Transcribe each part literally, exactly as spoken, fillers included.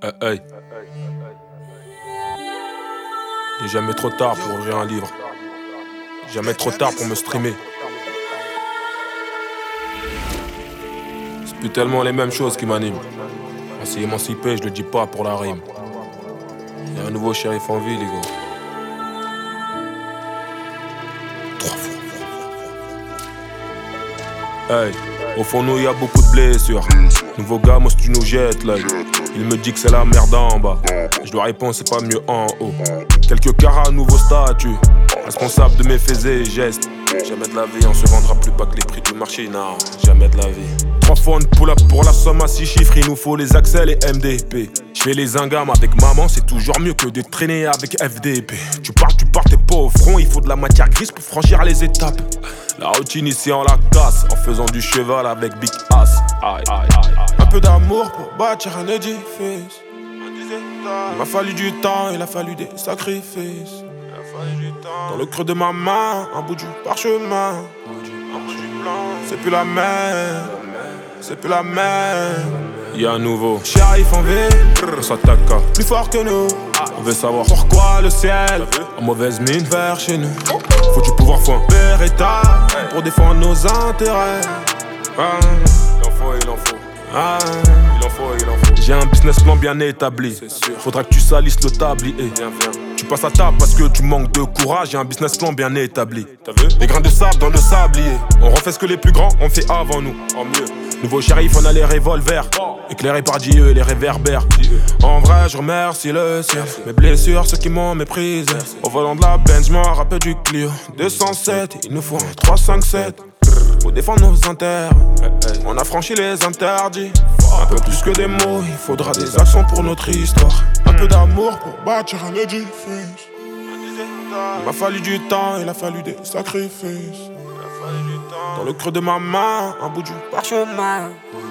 Hey, hey. Il n'est jamais trop tard pour ouvrir un livre. Jamais trop tard pour me streamer. C'est plus tellement les mêmes choses qui m'animent. On s'est émancipé, je le dis pas pour la rime. Y'a un nouveau shérif en ville, les gars. Trois fois. Hey, au fond nous y'a beaucoup de blessures. Nouveau gars, moi si tu nous jettes là. Il me dit que c'est la merde en bas. Je dois répondre, c'est pas mieux en haut. Quelques carats, nouveau statut. Responsable de mes faits et gestes. Jamais de la vie, on se vendra plus bas que les prix du marché. Non, jamais de la vie. Trois fois une pull-up pour la somme à six chiffres. Il nous faut les Axel et M D P. Je fais les ingams avec maman, c'est toujours mieux que de traîner avec F D P. Tu pars, tu pars, t'es pas au front. Il faut de la matière grise pour franchir les étapes. La routine ici on la casse, en faisant du cheval avec Big Ass. Aïe, aïe, aïe, aïe. Un peu d'amour pour bâtir un édifice. Il m'a fallu du temps, il a fallu des sacrifices. Dans le creux de ma main, un bout du parchemin. C'est plus la même, c'est plus la même. Y'a un nouveau shérif en ville, on s'attaque à plus fort que nous. On veut savoir pourquoi le ciel en mauvaise mine vers chez nous. Faut du pouvoir, faut un Beretta pour défendre nos intérêts. Ah, il en faut, il en faut. Ah, il en faut, il en faut. J'ai un business plan bien établi. Faudra que tu salisses le tablier. Viens, viens. Tu passes à table parce que tu manques de courage. J'ai un business plan bien établi. T'as vu? Les grains de sable dans le sablier. On refait ce que les plus grands ont fait avant nous. En mieux. Nouveau shérif, on a les revolvers. Éclairés par Dieu et les réverbères. En vrai, je remercie le ciel. Mes blessures, ceux qui m'ont méprisé. Au volant de la Benz, je me rappelle du Clio. deux cent sept, il nous faut un trois cinq sept. Faut défendre nos intérêts. On a franchi les interdits. Un peu plus que des mots, il faudra des actions pour notre histoire. Un peu d'amour pour bâtir un édifice. Il m'a fallu du temps, il a fallu des sacrifices. Dans le creux de ma main, un bout du parchemin.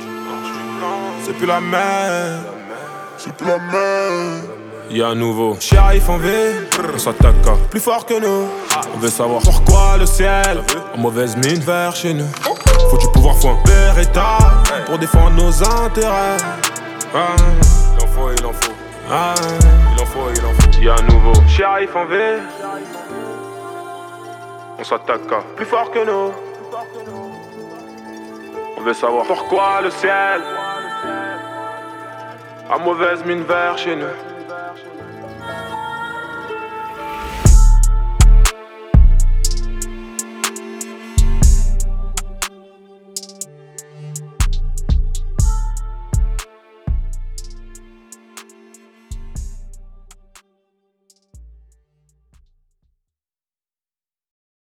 C'est plus la même, c'est plus la même. Y'a un nouveau shérif en ville, on s'attaque à plus fort que nous. On veut savoir pourquoi le ciel en mauvaise mine vers chez nous. Faut du pouvoir, faut un Beretta pour défendre nos intérêts. Ah, il en faut, il en faut. Ah, il en faut, il en faut. Y'a un nouveau shérif en ville, on s'attaque à plus fort que nous. On veut savoir pourquoi le ciel a mauvaise mine vers chez nous.